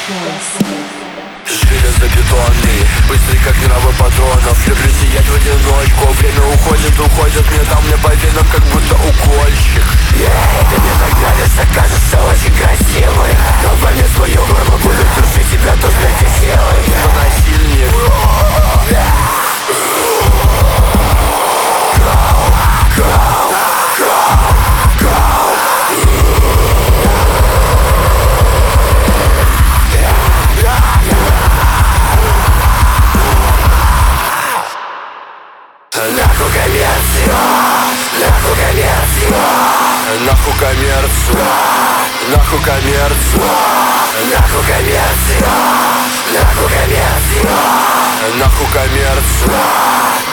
Железобетонный, быстрый как мировой патронов. Люблю сиять в одиночку. Время уходит, мне там мне по венам, как будто укольчик. Ты мне так нравишься, кажется очень красивый. Но пойми свою горло, буду душить тебя тут эти силы. Кто насильник? Нахуй коммерцию, нахуй коммерцию, нахуй коммерцию, нахуй коммерцию, нахуй коммерцию, нахуй коммерцию, нахуй коммерцию.